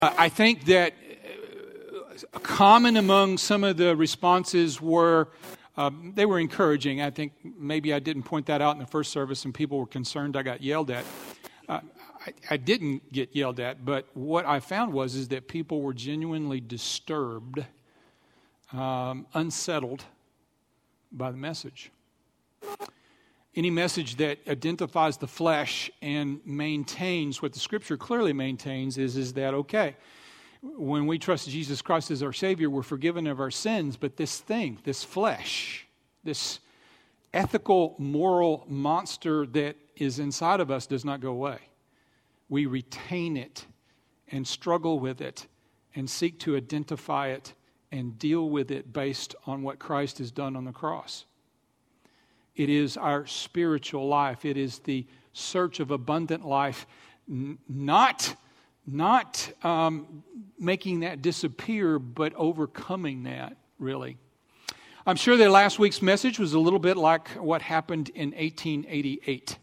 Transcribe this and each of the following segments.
I think that common among some of the responses were, they were encouraging. I think maybe I didn't point that out in the first service and people were concerned I got yelled at. I didn't get yelled at, but what I found is that people were genuinely disturbed, unsettled by the message. Any message that identifies the flesh and maintains what the Scripture clearly maintains is that, okay, when we trust Jesus Christ as our Savior, we're forgiven of our sins, but this thing, this flesh, this ethical, moral monster that is inside of us does not go away. We retain it and struggle with it and seek to identify it and deal with it based on what Christ has done on the cross. It is our spiritual life. It is the search of abundant life, not making that disappear, but overcoming that, really. I'm sure that last week's message was a little bit like what happened in 1888.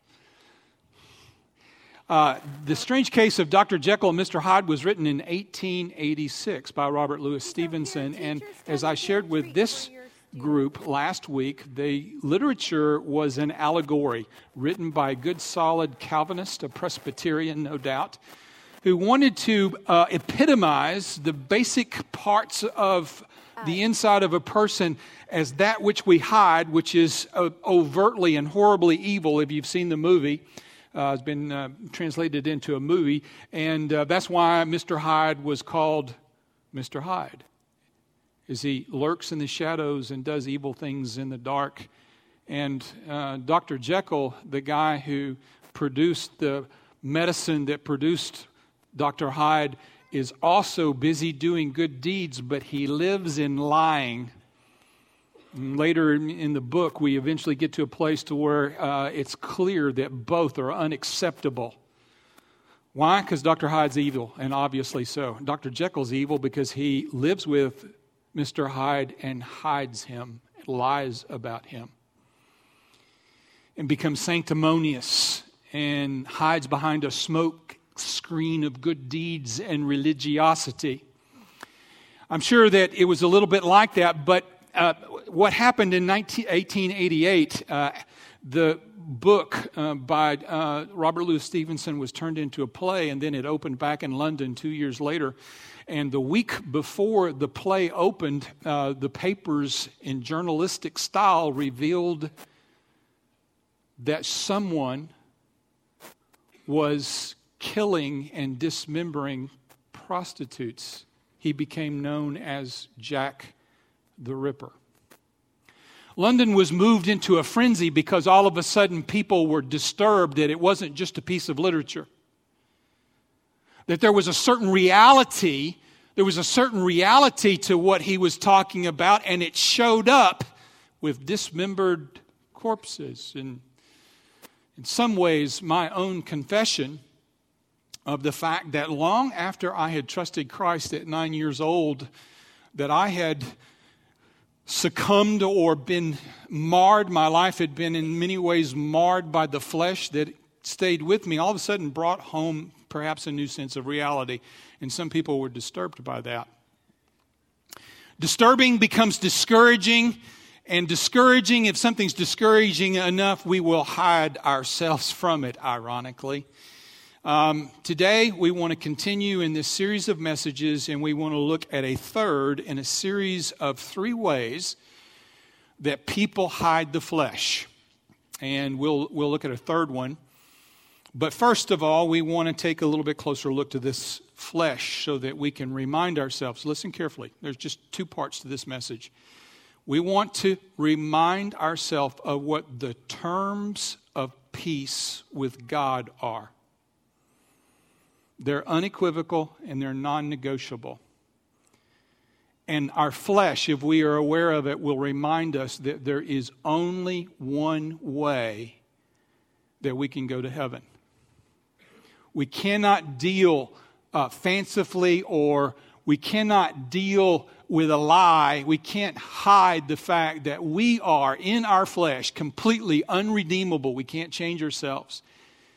The Strange Case of Dr. Jekyll and Mr. Hyde was written in 1886 by Robert Louis Stevenson, and as I shared with this group last week, the literature was an allegory written by a good, solid Calvinist, a Presbyterian, no doubt, who wanted to epitomize the basic parts of the inside of a person as that which we hide, which is overtly and horribly evil. If you've seen the movie, it's been translated into a movie, and that's why Mr. Hyde was called Mr. Hyde. As he lurks in the shadows and does evil things in the dark. And Dr. Jekyll, the guy who produced the medicine that produced Dr. Hyde, is also busy doing good deeds, but he lives in lying. And later in the book, we eventually get to a place to where it's clear that both are unacceptable. Why? Because Dr. Hyde's evil, and obviously so. Dr. Jekyll's evil because he lives with Mr. Hyde and hides him, lies about him, and becomes sanctimonious and hides behind a smoke screen of good deeds and religiosity. I'm sure that it was a little bit like that, but what happened in 1888, the book by Robert Louis Stevenson was turned into a play, and then it opened back in London 2 years later. And the week before the play opened, the papers in journalistic style revealed that someone was killing and dismembering prostitutes. He became known as Jack the Ripper. London was moved into a frenzy because all of a sudden people were disturbed that it wasn't just a piece of literature. That there was a certain reality to what he was talking about, and it showed up with dismembered corpses. And in some ways, my own confession of the fact that long after I had trusted Christ at 9 years old, that I had succumbed or been marred. My life had been in many ways marred by the flesh that stayed with me. All of a sudden brought home perhaps a new sense of reality. And some people were disturbed by that. Disturbing becomes discouraging. And discouraging, if something's discouraging enough, we will hide ourselves from it, ironically. Today, we want to continue in this series of messages, and we want to look at a third in a series of 3 ways that people hide the flesh. And we'll look at a third one. But first of all, we want to take a little bit closer look to this flesh so that we can remind ourselves. Listen carefully. There's just 2 parts to this message. We want to remind ourselves of what the terms of peace with God are. They're unequivocal and they're non-negotiable. And our flesh, if we are aware of it, will remind us that there is only one way that we can go to heaven. We cannot deal fancifully, or we cannot deal with a lie. We can't hide the fact that we are in our flesh completely unredeemable. We can't change ourselves.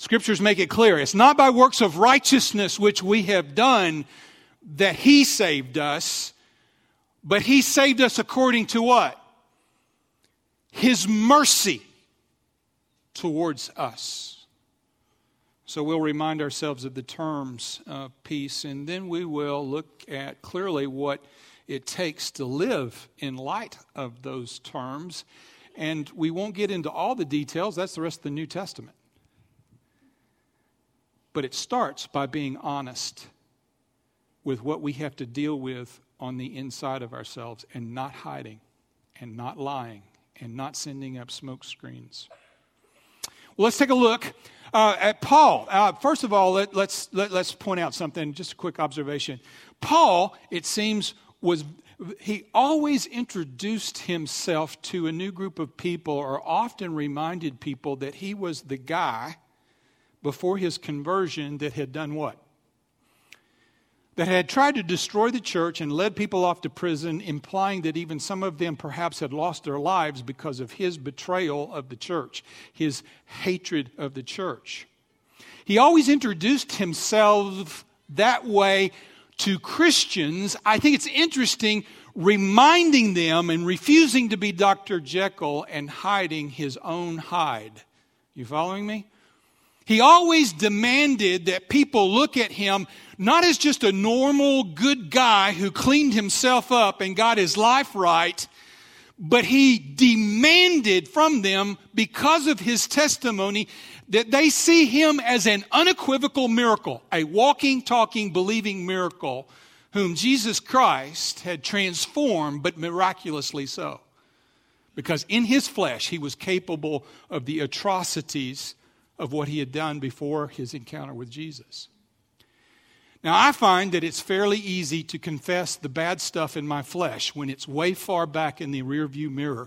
Scriptures make it clear. It's not by works of righteousness which we have done that He saved us, but He saved us according to what? His mercy towards us. So we'll remind ourselves of the terms of peace, and then we will look at clearly what it takes to live in light of those terms. And we won't get into all the details. That's the rest of the New Testament. But it starts by being honest with what we have to deal with on the inside of ourselves, and not hiding and not lying and not sending up smoke screens. Well, let's take a look at Paul. First of all, let's point out something, just a quick observation. Paul, it seems, he always introduced himself to a new group of people, or often reminded people that he was the guy before his conversion that had done what? That had tried to destroy the church and led people off to prison, implying that even some of them perhaps had lost their lives because of his betrayal of the church, his hatred of the church. He always introduced himself that way to Christians. I think it's interesting, reminding them and refusing to be Dr. Jekyll and hiding his own Hyde. You following me? He always demanded that people look at him not as just a normal good guy who cleaned himself up and got his life right, but he demanded from them, because of his testimony, that they see him as an unequivocal miracle, a walking, talking, believing miracle, whom Jesus Christ had transformed, but miraculously so. Because in his flesh, he was capable of the atrocities of what he had done before his encounter with Jesus. Now, I find that it's fairly easy to confess the bad stuff in my flesh when it's way far back in the rearview mirror.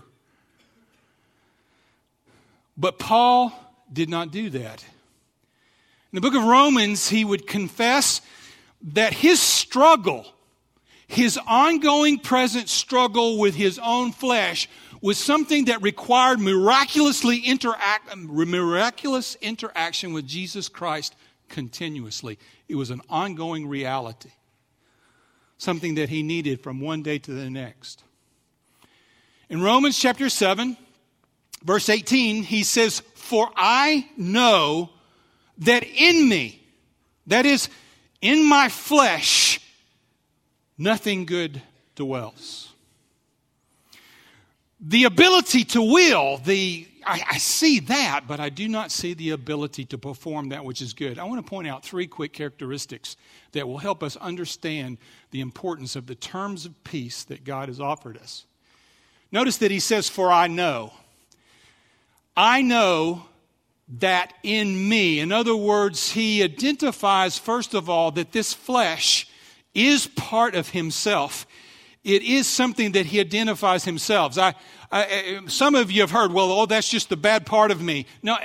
But Paul did not do that. In the book of Romans, he would confess that his struggle, his ongoing present struggle with his own flesh, was something that required miraculous interaction with Jesus Christ continuously. It was an ongoing reality, something that he needed from one day to the next. In Romans chapter 7, verse 18, he says, "For I know that in me," that is, in my flesh, "nothing good dwells." The ability to will, I see that, but I do not see the ability to perform that which is good. I want to point out three quick characteristics that will help us understand the importance of the terms of peace that God has offered us. Notice that he says, "For I know." I know that in me. In other words, he identifies, first of all, that this flesh is part of himself. It is something that he identifies himself. Some of you have heard, well, that's just the bad part of me. No,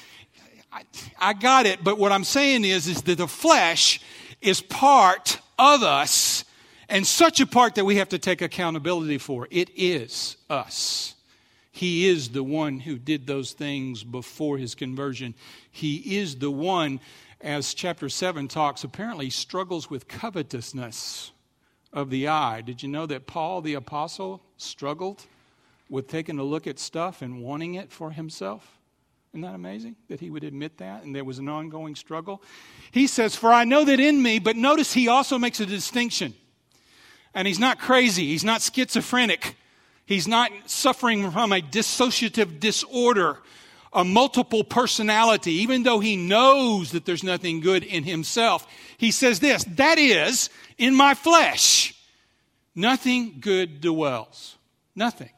I got it. But what I'm saying is that the flesh is part of us, and such a part that we have to take accountability for. It is us. He is the one who did those things before his conversion. He is the one, as chapter 7 talks, apparently struggles with covetousness of the eye. Did you know that Paul the apostle struggled with taking a look at stuff and wanting it for himself? Isn't that amazing that he would admit that? And there was an ongoing struggle. He says, "For I know that in me," but notice he also makes a distinction. And he's not crazy. He's not schizophrenic. He's not suffering from a dissociative disorder, a multiple personality, even though he knows that there's nothing good in himself. He says this, "That is, in my flesh, nothing good dwells." Nothing.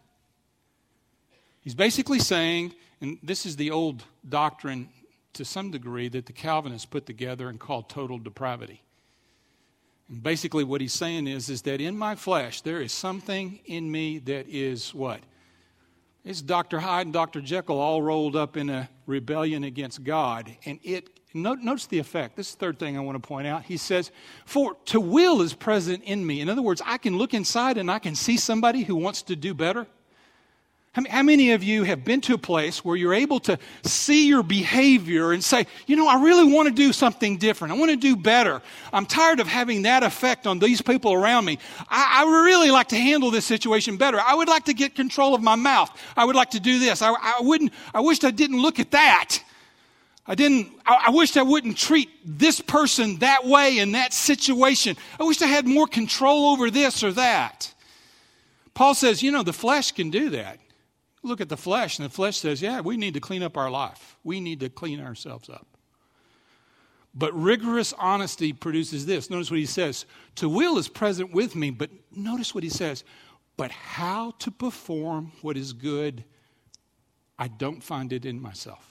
He's basically saying, and this is the old doctrine to some degree that the Calvinists put together and called total depravity. And basically what he's saying is that in my flesh, there is something in me that is what? It's Dr. Hyde and Dr. Jekyll all rolled up in a rebellion against God. And notice the effect. This is the third thing I want to point out. He says, "For to will is present in me." In other words, I can look inside and I can see somebody who wants to do better. How many of you have been to a place where you're able to see your behavior and say, I really want to do something different. I want to do better. I'm tired of having that effect on these people around me. I really like to handle this situation better. I would like to get control of my mouth. I would like to do this. I wished I didn't look at that. I wished I wouldn't treat this person that way in that situation. I wished I had more control over this or that. Paul says, the flesh can do that. Look at the flesh, and the flesh says, we need to clean up our life. We need to clean ourselves up. But rigorous honesty produces this. Notice what he says. To will is present with me, but notice what he says. But how to perform what is good, I don't find it in myself.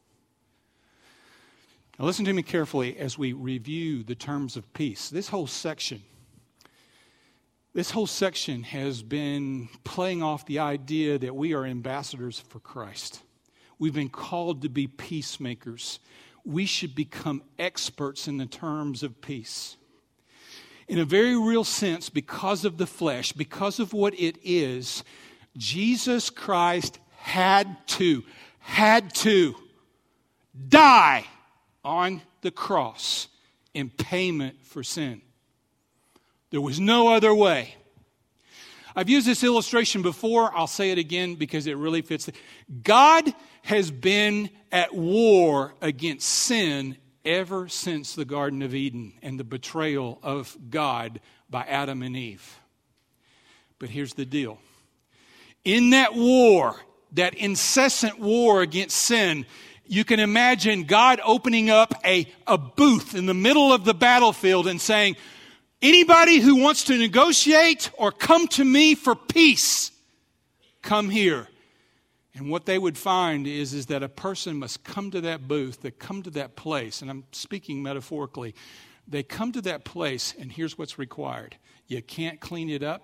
Now listen to me carefully as we review the terms of peace. This whole section has been playing off the idea that we are ambassadors for Christ. We've been called to be peacemakers. We should become experts in the terms of peace. In a very real sense, because of the flesh, because of what it is, Jesus Christ had to die on the cross in payment for sin. There was no other way. I've used this illustration before. I'll say it again because it really fits. God has been at war against sin ever since the Garden of Eden and the betrayal of God by Adam and Eve. But here's the deal. In that war, that incessant war against sin, you can imagine God opening up a booth in the middle of the battlefield and saying, anybody who wants to negotiate or come to me for peace, come here. And what they would find is that a person must come to that booth, they come to that place, and I'm speaking metaphorically. They come to that place, and here's what's required. You can't clean it up.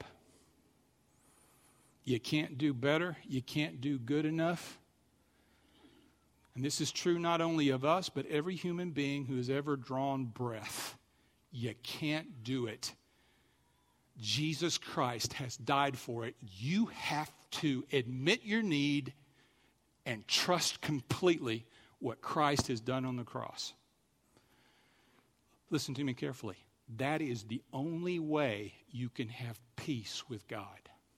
You can't do better. You can't do good enough. And this is true not only of us, but every human being who has ever drawn breath. You can't do it. Jesus Christ has died for it. You have to admit your need and trust completely what Christ has done on the cross. Listen to me carefully. That is the only way you can have peace with God.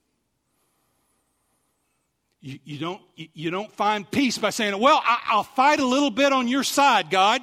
You don't find peace by saying, well, I'll fight a little bit on your side, God.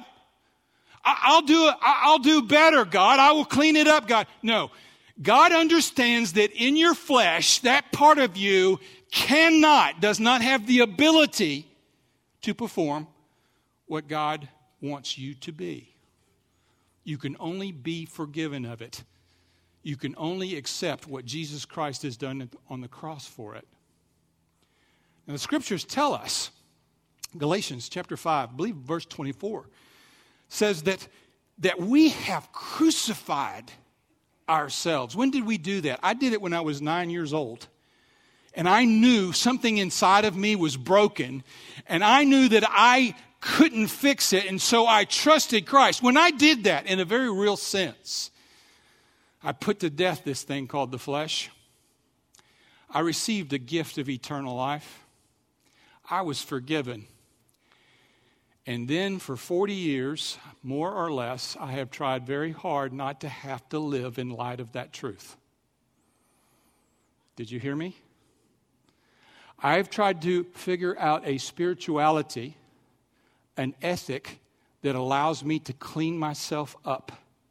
I'll do better, God. I will clean it up, God. No. God understands that in your flesh, that part of you does not have the ability to perform what God wants you to be. You can only be forgiven of it. You can only accept what Jesus Christ has done on the cross for it. Now, the scriptures tell us, Galatians chapter 5, I believe verse 24, says that we have crucified ourselves. When did we do that? I did it when I was 9 years old. And I knew something inside of me was broken. And I knew that I couldn't fix it. And so I trusted Christ. When I did that, in a very real sense, I put to death this thing called the flesh. I received a gift of eternal life. I was forgiven. And then for 40 years, more or less, I have tried very hard not to have to live in light of that truth. Did you hear me? I've tried to figure out a spirituality, an ethic that allows me to clean myself up.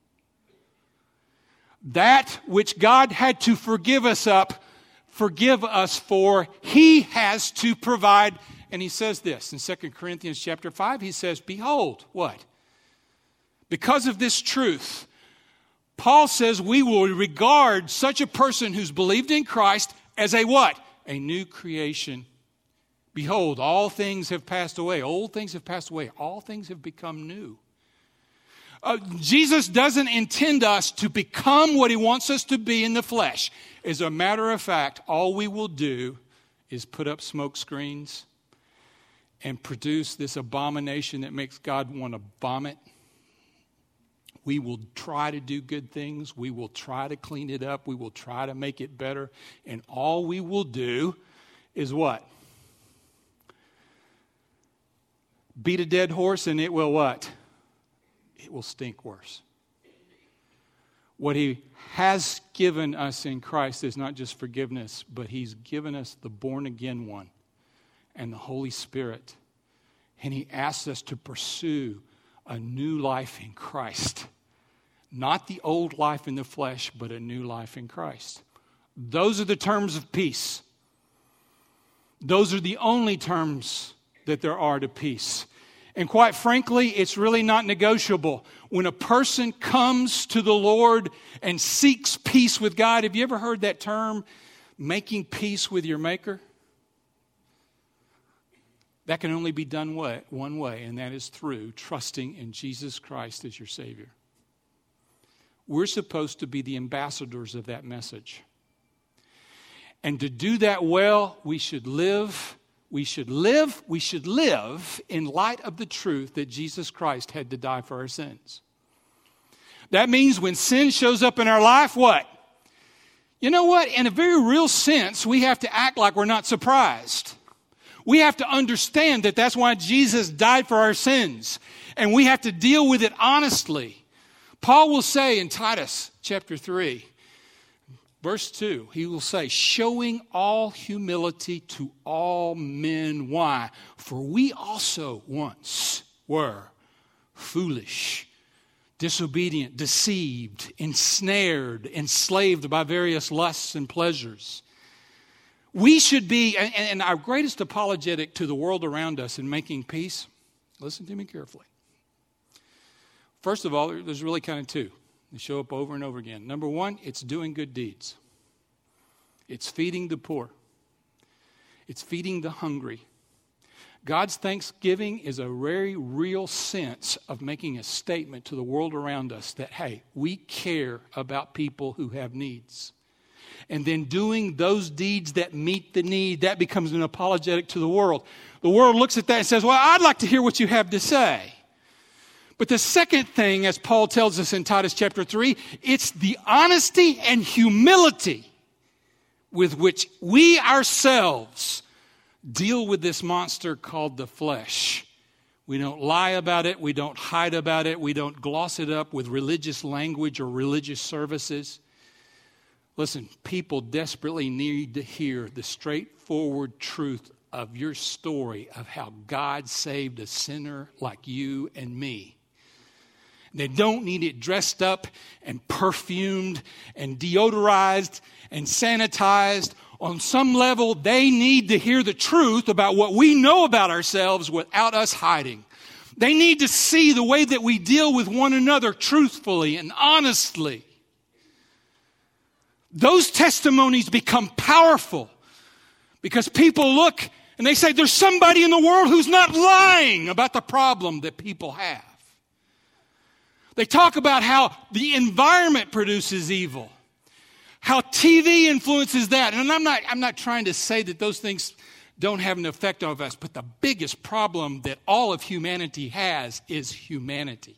That which God had to forgive us for, He has to provide. And he says this in 2 Corinthians chapter 5, he says, behold, what? Because of this truth, Paul says we will regard such a person who's believed in Christ as a what? A new creation. Behold, all things have passed away. Old things have passed away. All things have become new. Jesus doesn't intend us to become what He wants us to be in the flesh. As a matter of fact, all we will do is put up smoke screens and produce this abomination that makes God want to vomit. We will try to do good things. We will try to clean it up. We will try to make it better. And all we will do is what? Beat a dead horse and it will what? It will stink worse. What He has given us in Christ is not just forgiveness, but He's given us the born-again one and the Holy Spirit. And He asks us to pursue a new life in Christ. Not the old life in the flesh, but a new life in Christ. Those are the terms of peace. Those are the only terms that there are to peace. And quite frankly, it's really not negotiable. When a person comes to the Lord and seeks peace with God, have you ever heard that term, making peace with your Maker? That can only be done one way, and that is through trusting in Jesus Christ as your Savior. We're supposed to be the ambassadors of that message. And to do that well, we should live in light of the truth that Jesus Christ had to die for our sins. That means when sin shows up in our life, what? You know what? In a very real sense, we have to act like we're not surprised. We have to understand that that's why Jesus died for our sins. And we have to deal with it honestly. Paul will say in Titus chapter 3, verse 2, he will say, showing all humility to all men. Why? For we also once were foolish, disobedient, deceived, ensnared, enslaved by various lusts and pleasures. We should be, and our greatest apologetic to the world around us in making peace, listen to me carefully. First of all, there's really kind of two. They show up over and over again. Number one, it's doing good deeds. It's feeding the poor. It's feeding the hungry. God's thanksgiving is a very real sense of making a statement to the world around us that, hey, we care about people who have needs. And then doing those deeds that meet the need, that becomes an apologetic to the world. The world looks at that and says, well, I'd like to hear what you have to say. But the second thing, as Paul tells us in Titus chapter 3, it's the honesty and humility with which we ourselves deal with this monster called the flesh. We don't lie about it. We don't hide about it. We don't gloss it up with religious language or religious services. Listen, people desperately need to hear the straightforward truth of your story of how God saved a sinner like you and me. They don't need it dressed up and perfumed and deodorized and sanitized. On some level, they need to hear the truth about what we know about ourselves without us hiding. They need to see the way that we deal with one another truthfully and honestly. Those testimonies become powerful because people look and they say, there's somebody in the world who's not lying about the problem that people have. They talk about how the environment produces evil, how TV influences that. And I'm not trying to say that those things don't have an effect on us, but the biggest problem that all of humanity has is humanity.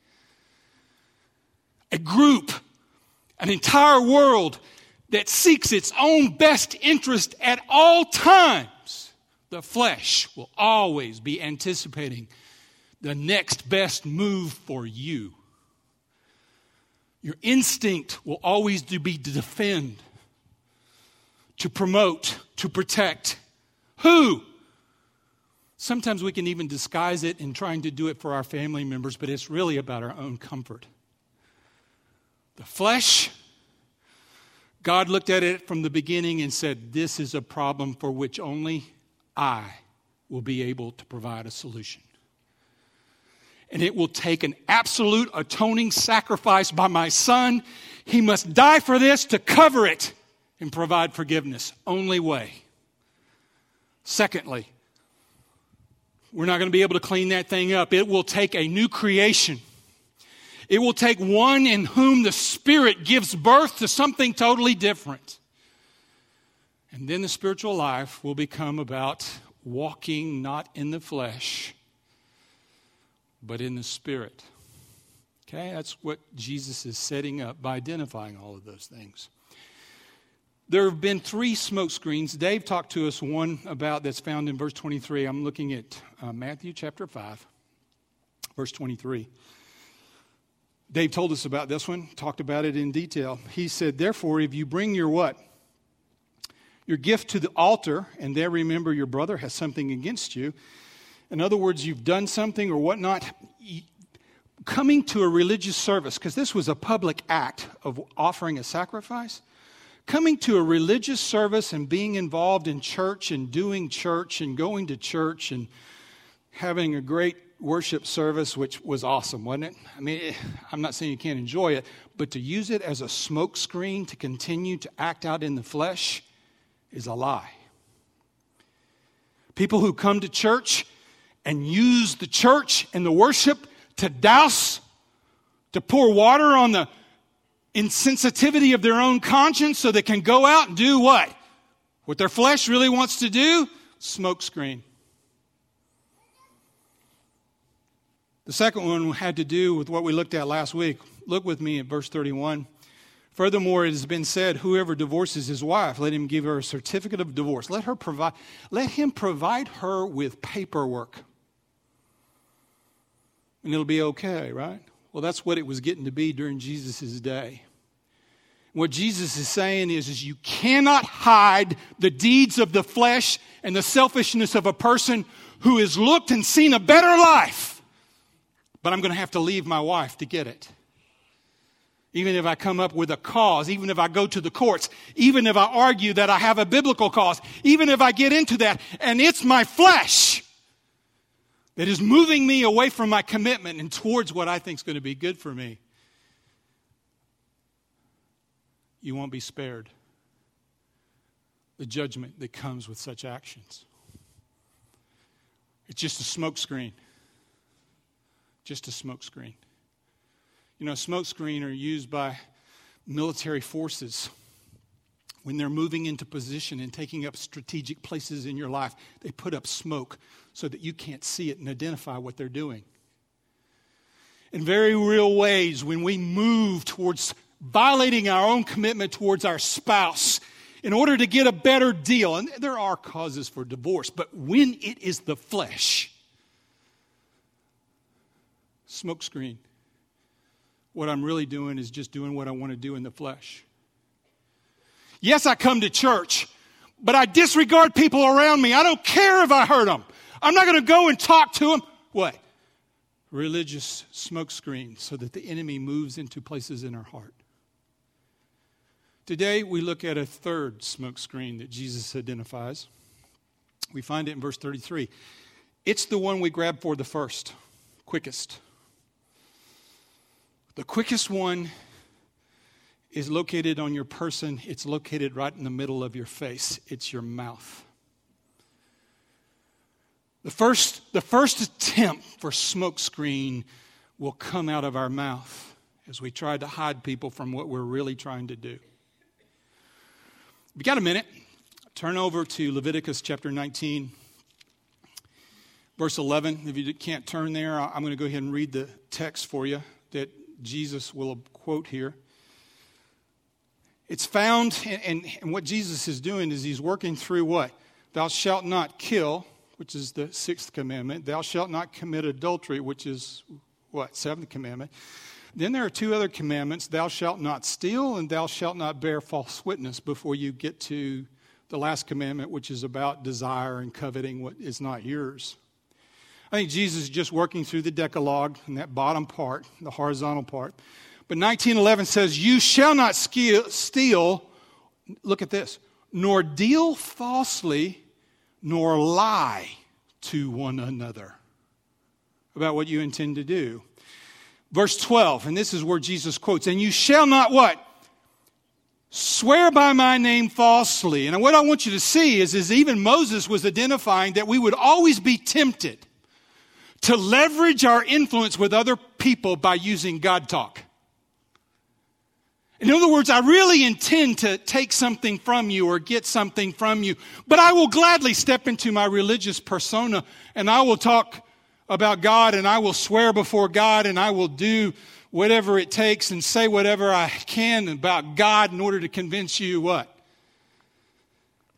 A group, an entire world that seeks its own best interest at all times. The flesh will always be anticipating the next best move for you. Your instinct will always be to defend, to promote, to protect. Who? Sometimes we can even disguise it in trying to do it for our family members, but it's really about our own comfort. The flesh, God looked at it from the beginning and said, this is a problem for which only I will be able to provide a solution. And it will take an absolute atoning sacrifice by my Son. He must die for this to cover it and provide forgiveness. Only way. Secondly, we're not going to be able to clean that thing up. It will take a new creation. It will take one in whom the Spirit gives birth to something totally different. And then the spiritual life will become about walking not in the flesh, but in the Spirit. Okay, that's what Jesus is setting up by identifying all of those things. There have been 3 smoke screens. Dave talked to us one about that's found in verse 23. I'm looking at Matthew chapter 5, verse 23. Dave told us about this one, talked about it in detail. He said, therefore, if you bring your what? Your gift to the altar, and there remember your brother has something against you. In other words, you've done something or whatnot. Coming to a religious service, because this was a public act of offering a sacrifice. Coming to a religious service and being involved in church and doing church and going to church and having a great worship service, which was awesome, wasn't it? I mean, I'm not saying you can't enjoy it, but to use it as a smoke screen to continue to act out in the flesh is a lie. People who come to church and use the church and the worship to douse, to pour water on the insensitivity of their own conscience so they can go out and do what? What their flesh really wants to do? Smoke screen. The second one had to do with what we looked at last week. Look with me at verse 31. Furthermore, it has been said, whoever divorces his wife, let him give her a certificate of divorce. Let him provide her with paperwork. And it'll be okay, right? Well, that's what it was getting to be during Jesus' day. What Jesus is saying is you cannot hide the deeds of the flesh and the selfishness of a person who has looked and seen a better life. But I'm going to have to leave my wife to get it. Even if I come up with a cause, even if I go to the courts, even if I argue that I have a biblical cause, even if I get into that, and it's my flesh that is moving me away from my commitment and towards what I think is going to be good for me, you won't be spared the judgment that comes with such actions. It's just a smoke screen. Just a smoke screen. You know, smoke screen are used by military forces when they're moving into position and taking up strategic places in your life. They put up smoke so that you can't see it and identify what they're doing. In very real ways, when we move towards violating our own commitment towards our spouse in order to get a better deal, and there are causes for divorce, but when it is the flesh, smoke screen. What I'm really doing is just doing what I want to do in the flesh. Yes, I come to church, but I disregard people around me. I don't care if I hurt them. I'm not going to go and talk to them. What? Religious smoke screen so that the enemy moves into places in our heart. Today, we look at a third smoke screen that Jesus identifies. We find it in verse 33. It's the one we grab for the first, quickest. The quickest one is located on your person. It's located right in the middle of your face. It's your mouth. The first attempt for smoke screen will come out of our mouth as we try to hide people from what we're really trying to do. If you got a minute, turn over to Leviticus chapter 19, verse 11. If you can't turn there, I'm going to go ahead and read the text for you that Jesus will quote here. It's found, and what Jesus is doing is he's working through what? Thou shalt not kill, which is the 6th commandment. Thou shalt not commit adultery, which is what? 7th commandment. Then there are 2 other commandments. Thou shalt not steal, and thou shalt not bear false witness before you get to the last commandment, which is about desire and coveting what is not yours. I think Jesus is just working through the Decalogue in that bottom part, the horizontal part. But 19:11 says, you shall not steal, look at this, nor deal falsely, nor lie to one another about what you intend to do. Verse 12, and this is where Jesus quotes, and you shall not what? Swear by my name falsely. And what I want you to see is even Moses was identifying that we would always be tempted to leverage our influence with other people by using God talk. In other words, I really intend to take something from you or get something from you, but I will gladly step into my religious persona and I will talk about God and I will swear before God and I will do whatever it takes and say whatever I can about God in order to convince you what?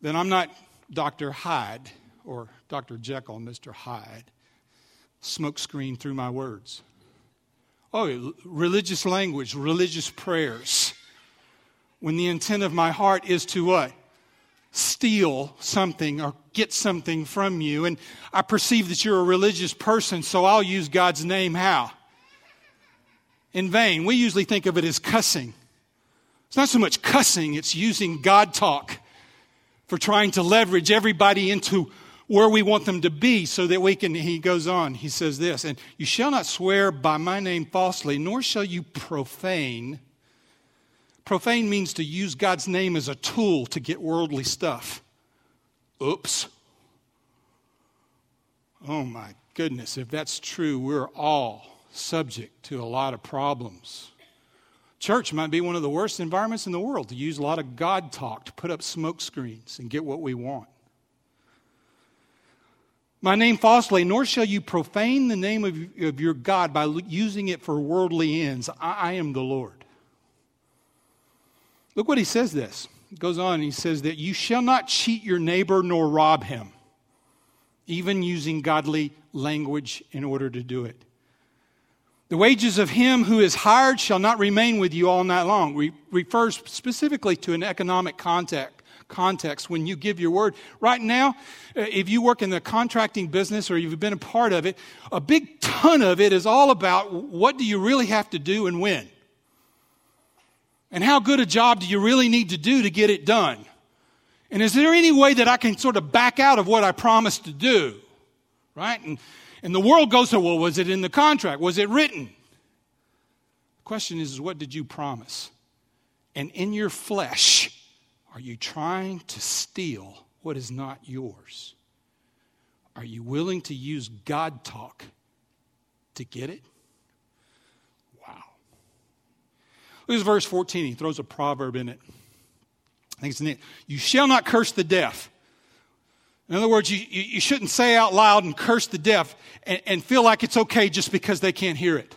then I'm not Dr. Hyde or Dr. Jekyll and Mr. Hyde. Smokescreen through my words. Oh, religious language, religious prayers. When the intent of my heart is to what? Steal something or get something from you. And I perceive that you're a religious person, so I'll use God's name how? In vain. We usually think of it as cussing. It's not so much cussing, it's using God talk for trying to leverage everybody into where we want them to be so that we can, he goes on, he says this, and you shall not swear by my name falsely, nor shall you profane. Profane means to use God's name as a tool to get worldly stuff. Oops. Oh my goodness, if that's true, we're all subject to a lot of problems. Church might be one of the worst environments in the world to use a lot of God talk to put up smoke screens and get what we want. My name falsely, nor shall you profane the name of your God by using it for worldly ends. I am the Lord. Look what he says this. He goes on and he says that you shall not cheat your neighbor nor rob him, even using godly language in order to do it. The wages of him who is hired shall not remain with you all night long. Refers specifically to an economic context when you give your word. Right now, if you work in the contracting business or you've been a part of it, a big ton of it is all about what do you really have to do and when. And how good a job do you really need to do to get it done? And is there any way that I can sort of back out of what I promised to do? Right? And the world goes to, well, was it in the contract? Was it written? The question is what did you promise? And in your flesh, are you trying to steal what is not yours? Are you willing to use God talk to get it? Wow. Look at verse 14. He throws a proverb in it. I think it's neat. You shall not curse the deaf. In other words, you shouldn't say out loud and curse the deaf and feel like it's okay just because they can't hear it.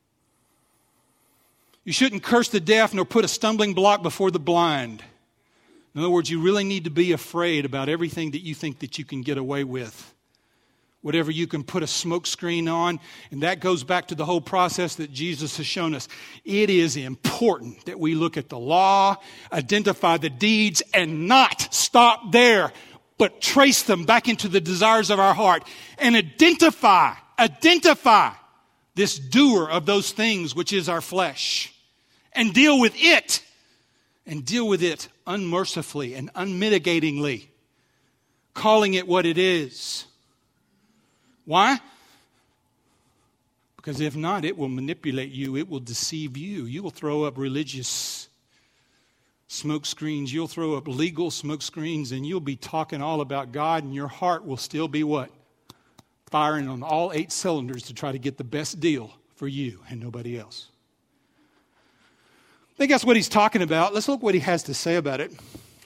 You shouldn't curse the deaf nor put a stumbling block before the blind. In other words, you really need to be afraid about everything that you think that you can get away with. Whatever you can put a smoke screen on. And that goes back to the whole process that Jesus has shown us. It is important that we look at the law, identify the deeds, and not stop there, but trace them back into the desires of our heart and identify this doer of those things, which is our flesh, and deal with it unmercifully and unmitigatingly, calling it what it is. Why? Because if not, it will manipulate you. It will deceive you. You will throw up religious smoke screens. You'll throw up legal smoke screens, and you'll be talking all about God, and your heart will still be what? Firing on all 8 cylinders to try to get the best deal for you and nobody else. I think that's what he's talking about. Let's look what he has to say about it.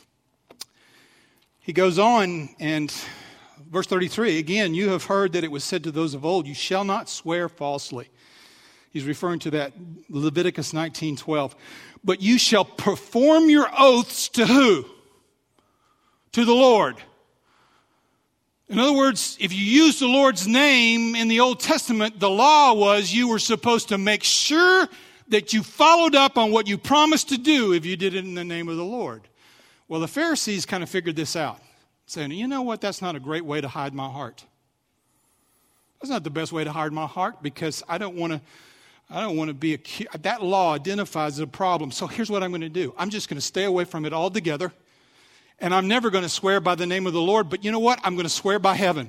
He goes on, and verse 33, again, you have heard that it was said to those of old, you shall not swear falsely. He's referring to that Leviticus 19:12. But you shall perform your oaths to who? To the Lord. In other words, if you use the Lord's name in the Old Testament, the law was you were supposed to make sure that you followed up on what you promised to do if you did it in the name of the Lord. Well, the Pharisees kind of figured this out, saying, you know what, that's not a great way to hide my heart. That's not the best way to hide my heart because I don't want to be accused. That law identifies a problem. So here's what I'm going to do. I'm just going to stay away from it altogether. And I'm never going to swear by the name of the Lord. But you know what? I'm going to swear by heaven.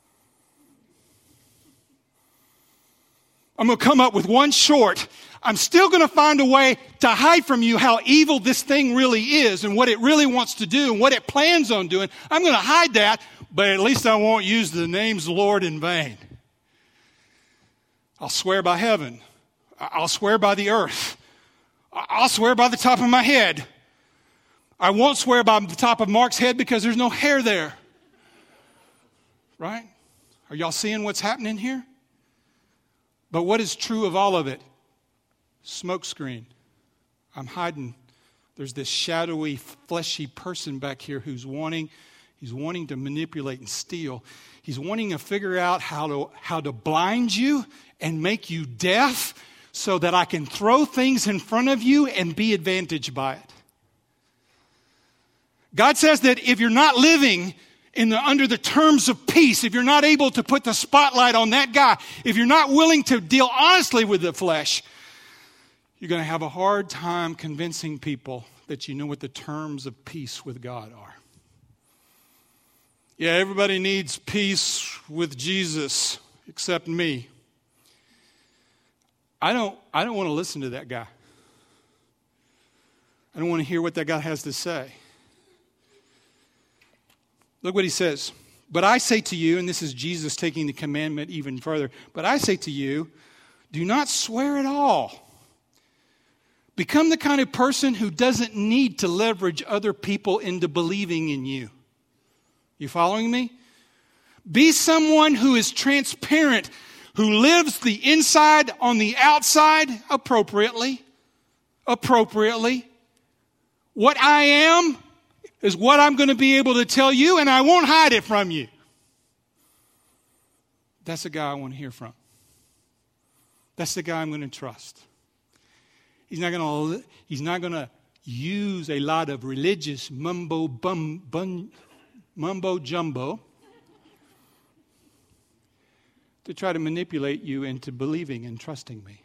I'm going to come up with one short. I'm still going to find a way to hide from you how evil this thing really is and what it really wants to do and what it plans on doing. I'm going to hide that, but at least I won't use the name's Lord in vain. I'll swear by heaven. I'll swear by the earth. I'll swear by the top of my head. I won't swear by the top of Mark's head because there's no hair there. Right? Are y'all seeing what's happening here? But what is true of all of it? Smoke screen. I'm hiding There's this shadowy, fleshy person back here he's wanting to manipulate and steal. He's wanting to figure out how to blind you and make you deaf so that I can throw things in front of you and be advantaged by it. God says that if you're not living under the terms of peace, if you're not able to put the spotlight on that guy, if you're not willing to deal honestly with the flesh, you're going to have a hard time convincing people that you know what the terms of peace with God are. Yeah, everybody needs peace with Jesus except me. I don't want to listen to that guy. I don't want to hear what that guy has to say. Look what he says. But I say to you, and this is Jesus taking the commandment even further, but I say to you, do not swear at all. Become the kind of person who doesn't need to leverage other people into believing in you. You following me? Be someone who is transparent, who lives the inside on the outside appropriately. What I am is what I'm going to be able to tell you, and I won't hide it from you. That's the guy I want to hear from. That's the guy I'm going to trust. He's not going to use a lot of religious mumbo jumbo to try to manipulate you into believing and trusting me.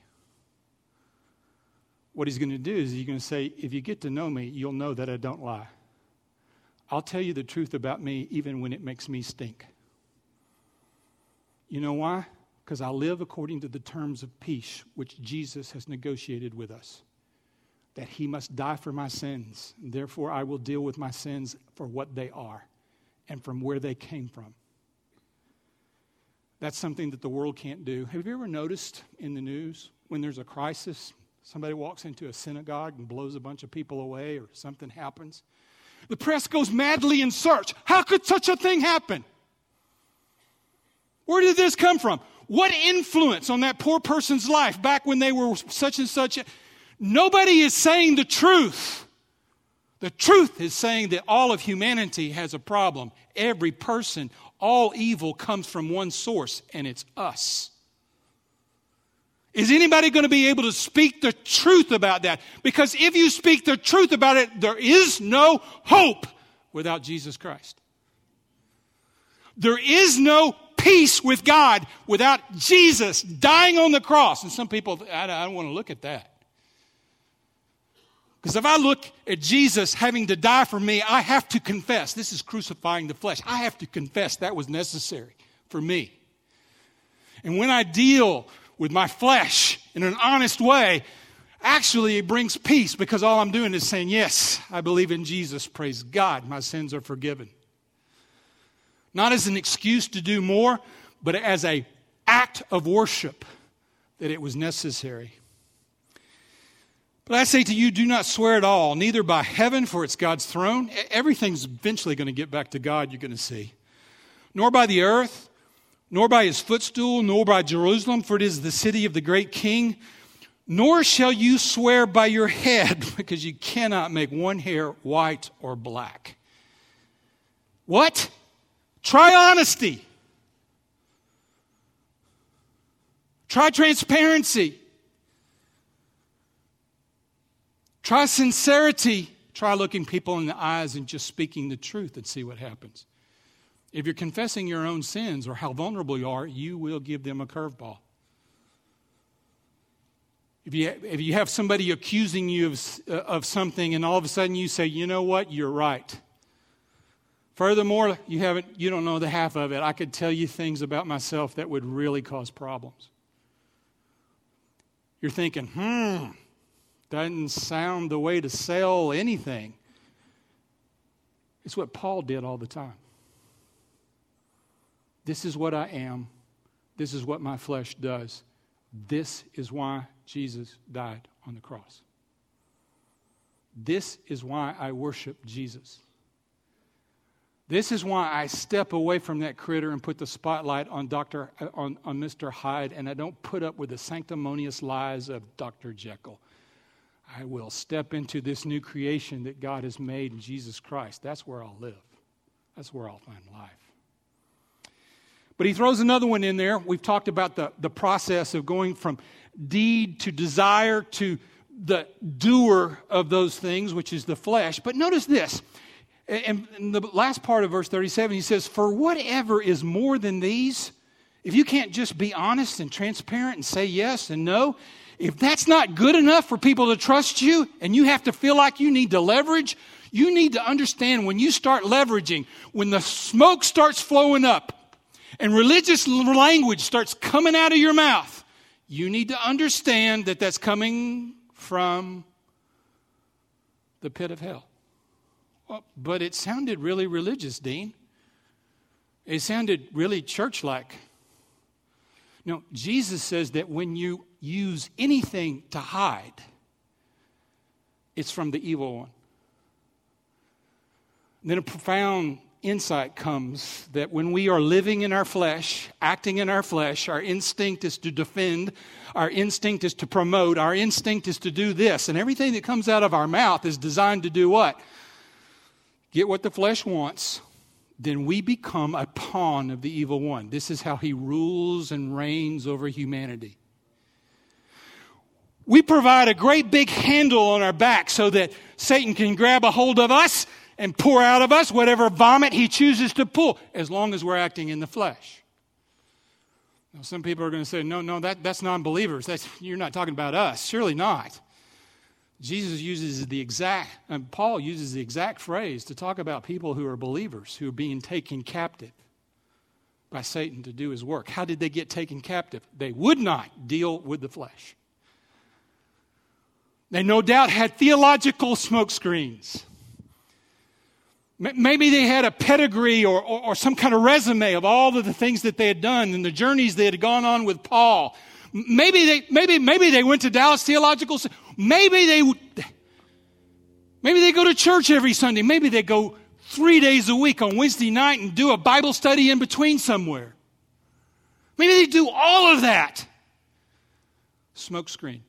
What he's going to do is he's going to say, if you get to know me, you'll know that I don't lie. I'll tell you the truth about me even when it makes me stink. You know why? Because I live according to the terms of peace which Jesus has negotiated with us. That he must die for my sins. And therefore, I will deal with my sins for what they are and from where they came from. That's something that the world can't do. Have you ever noticed in the news when there's a crisis, somebody walks into a synagogue and blows a bunch of people away or something happens? The press goes madly in search. How could such a thing happen? Where did this come from? What influence on that poor person's life back when they were such and such? Nobody is saying the truth. The truth is saying that all of humanity has a problem. Every person, all evil comes from one source, and it's us. Is anybody going to be able to speak the truth about that? Because if you speak the truth about it, there is no hope without Jesus Christ. There is no peace with God without Jesus dying on the cross. And some people, I don't want to look at that. Because if I look at Jesus having to die for me, I have to confess. This is crucifying the flesh. I have to confess that was necessary for me. And when I deal with my flesh in an honest way, actually it brings peace because all I'm doing is saying, yes, I believe in Jesus. Praise God, my sins are forgiven. Not as an excuse to do more, but as an act of worship that it was necessary. But I say to you, do not swear at all, neither by heaven, for it's God's throne. Everything's eventually going to get back to God, you're going to see. Nor by the earth, nor by his footstool, nor by Jerusalem, for it is the city of the great king. Nor shall you swear by your head, because you cannot make one hair white or black. What? Try honesty. Try transparency. Try sincerity. Try looking people in the eyes and just speaking the truth and see what happens. If you're confessing your own sins or how vulnerable you are, you will give them a curveball. If you have somebody accusing you of something and all of a sudden you say, you know what, you're right. Furthermore, you don't know the half of it. I could tell you things about myself that would really cause problems. You're thinking, doesn't sound the way to sell anything. It's what Paul did all the time. This is what I am. This is what my flesh does. This is why Jesus died on the cross. This is why I worship Jesus. This is why I step away from that critter and put the spotlight on Mr. Hyde, and I don't put up with the sanctimonious lies of Dr. Jekyll. I will step into this new creation that God has made in Jesus Christ. That's where I'll live. That's where I'll find life. But he throws another one in there. We've talked about the process of going from deed to desire to the doer of those things, which is the flesh. But notice this. In the last part of verse 37, he says, for whatever is more than these, if you can't just be honest and transparent and say yes and no, if that's not good enough for people to trust you and you have to feel like you need to leverage, you need to understand when you start leveraging, when the smoke starts flowing up and religious language starts coming out of your mouth, you need to understand that that's coming from the pit of hell. Well, but it sounded really religious, Dean. It sounded really church-like. No, Jesus says that when you use anything to hide, it's from the evil one. And then a profound insight comes that when we are living in our flesh, acting in our flesh, our instinct is to defend, our instinct is to promote, our instinct is to do this. And everything that comes out of our mouth is designed to do what? Get what the flesh wants. Then we become a pawn of the evil one. This is how he rules and reigns over humanity. We provide a great big handle on our back so that Satan can grab a hold of us and pour out of us whatever vomit he chooses to pull, as long as we're acting in the flesh. Now, some people are going to say, no, that's non-believers. You're not talking about us. Surely not. Jesus uses Paul uses the exact phrase to talk about people who are believers, who are being taken captive by Satan to do his work. How did they get taken captive? They would not deal with the flesh. They no doubt had theological smokescreens. Maybe they had a pedigree or some kind of resume of all of the things that they had done and the journeys they had gone on with Paul. Maybe they went to Dallas Theological. Maybe they go to church every Sunday. Maybe they go 3 days a week on Wednesday night and do a Bible study in between somewhere. Maybe they do all of that. Smokescreen.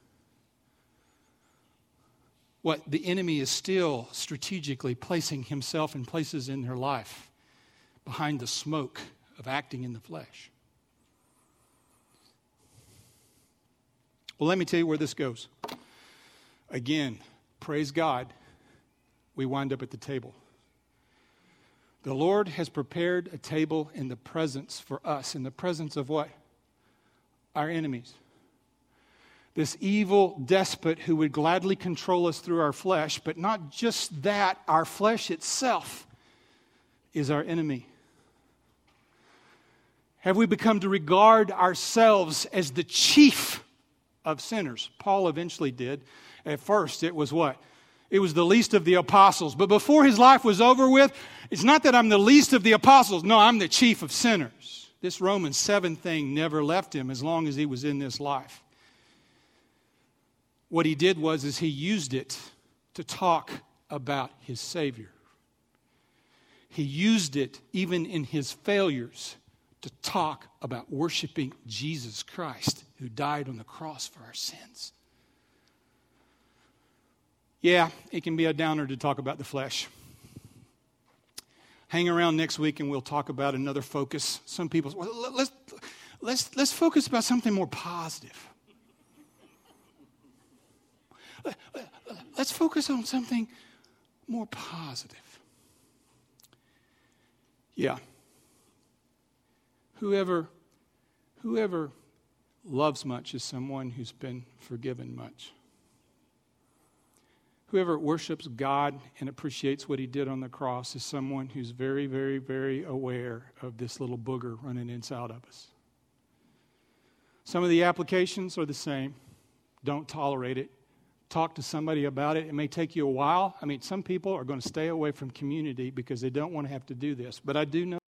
What the enemy is still strategically placing himself in places in their life behind the smoke of acting in the flesh. Well, let me tell you where this goes. Again, praise God, we wind up at the table. The Lord has prepared a table in the presence for us. In the presence of what? Our enemies. This evil despot who would gladly control us through our flesh, but not just that, our flesh itself is our enemy. Have we become to regard ourselves as the chief of sinners? Paul eventually did. At first, it was what? It was the least of the apostles. But before his life was over with, it's not that I'm the least of the apostles. No, I'm the chief of sinners. This Romans 7 thing never left him as long as he was in this life. What he did was he used it to talk about his Savior. He used it even in his failures to talk about worshiping Jesus Christ, who died on the cross for our sins. Yeah, it can be a downer to talk about the flesh. Hang around next week and we'll talk about another focus. Some people, well, let's focus about something more positive. Let's focus on something more positive. Yeah. Whoever loves much is someone who's been forgiven much. Whoever worships God and appreciates what he did on the cross is someone who's very, very, very aware of this little booger running inside of us. Some of the applications are the same. Don't tolerate it. Talk to somebody about it. It may take you a while. I mean, some people are going to stay away from community because they don't want to have to do this. But I do know